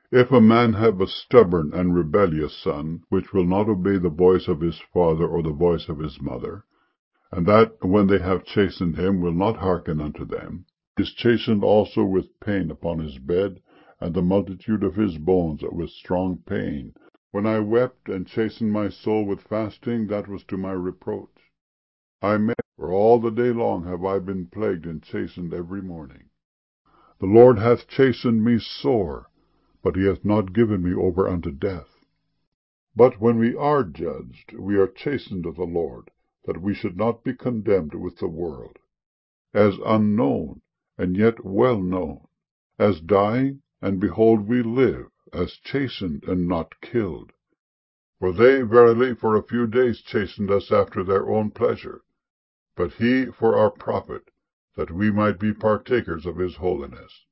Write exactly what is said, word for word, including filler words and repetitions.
If a man have a stubborn and rebellious son, which will not obey the voice of his father or the voice of his mother, and that, when they have chastened him, will not hearken unto them, he is chastened also with pain upon his bed, and the multitude of his bones with strong pain. When I wept and chastened my soul with fasting, that was to my reproach. I may, for all the day long have I been plagued and chastened every morning. The Lord hath chastened me sore, but he hath not given me over unto death. But when we are judged, we are chastened of the Lord, that we should not be condemned with the world. As unknown, and yet well known; as dying, and behold we live; as chastened, and not killed. For they verily for a few days chastened us after their own pleasure, but he for our profit, that we might be partakers of his holiness.